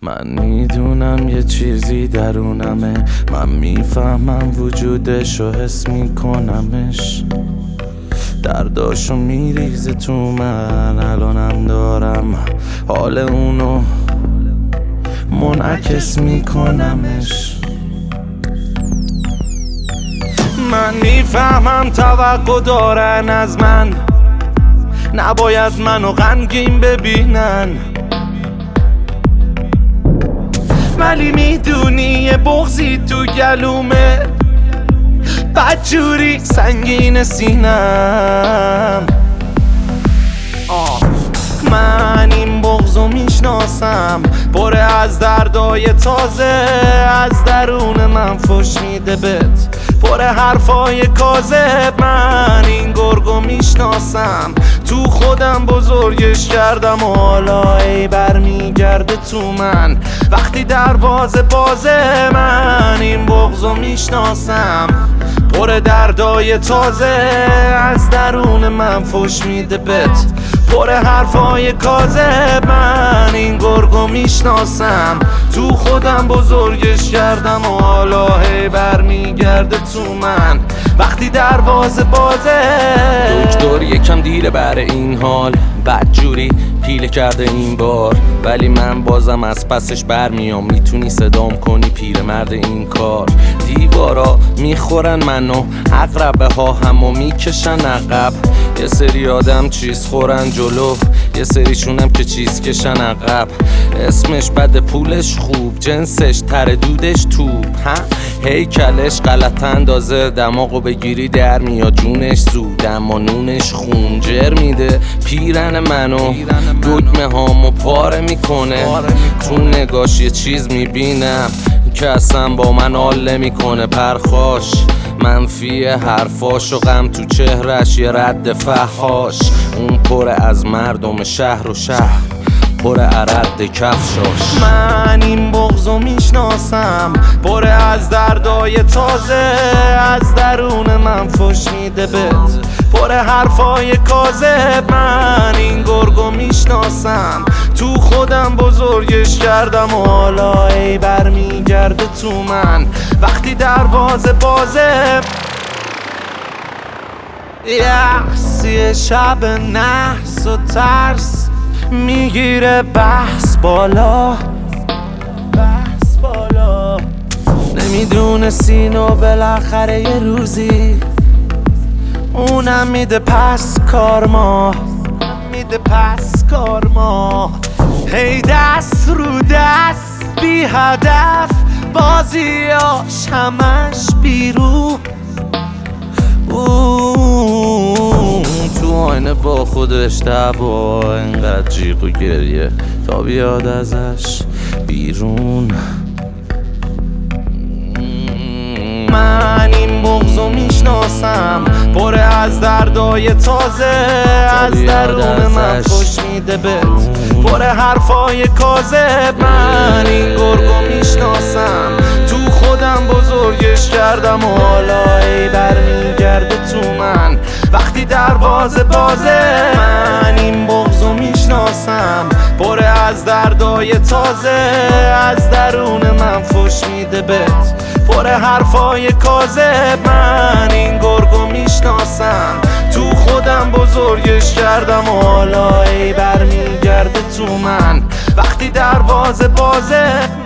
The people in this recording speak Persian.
من میدونم یه چیزی درونمه، من میفهمم وجودش و حس میکنمش، درداشو میریزه تو من، الانم دارم حال اونو منعکس میکنمش. من میفهمم توقع دارن از من، نباید منو غمگین ببینن، ولی میدونی یه بغضی تو گلومه، بدجوری سنگین سینم. من این بغضو میشناسم، پره از دردای تازه، از درون من فش میده بهت، پره حرفای کاذب. من این گرگو میشناسم، تو خودم بزرگش کردم و حالا ای برمیگرده تو من وقتی دروازه بازه. من این بغضو میشناسم، پر دردای تازه، از درون من فش میده بهت، پر حرفای کاذب. من این گرگو میشناسم، تو خودم بزرگش کردم و حالا هی برمیگرده تو من وقتی دروازه بازه. دکتر یکم دیره برای این حال، بدجوری پیله کرده این بار، ولی من بازم از پسش برمیام، میتونی صدام کنی پیرمرد این کار. دیوارا میخورن منو، عقربه ها همو میکشن عقب، یه سری آدم چیز خورن جلو، یه سریشونم که چیز کشن عقب. اسمش بده پولش خوب، جنسش تره دودش توپ، هیکلش غلط اندازه، دماغو بگیری در میاد جونش زود، اما نونش خونجر میده پیرن منو، دکمه هامو پاره میکنه، تو نگاش یه چیز میبینم که اصلا با من حال نمیکنه. پرخاش منفی حرفاش و غم تو چهرش یه رد فحاش، اون پره از مردم شهر و شهر پر عرد کفشاش. من این بغضو میشناسم، پر از دردای تازه، از درون من فش میده بهت، پر حرفای کاذب. من این گرگو میشناسم، تو خودم بزرگش کردم و حالا ای برمیگرده تو من وقتی دروازه بازه. یه شب نحس و ترس میگیره بحث بالا، نمیدونستین و بالاخره یه روزی اونم میده پس کارما، هی دست رو دست بی هدف، بازیاش همش بیرون، تو آینه با خودش دعوا، اینقدر جیغ و گریه تا بیاد ازش بیرون. من این بغضو میشناسم، پر از دردای تازه، از درون من فش میده بهت، پر حرفای کاذب. من این گرگو میشناسم، تو خودم بزرگش کردم و حالا ای برمیگرده تو من وقتی دروازه بازه. من این بغضو میشناسم، پر از دردای تازه، از درون من فش میده بهت، پر حرفای کاذب. من این گرگو میشناسم، تو خودم بزرگش کردم و حالا ای برمیگرده تو من وقتی دروازه بازه.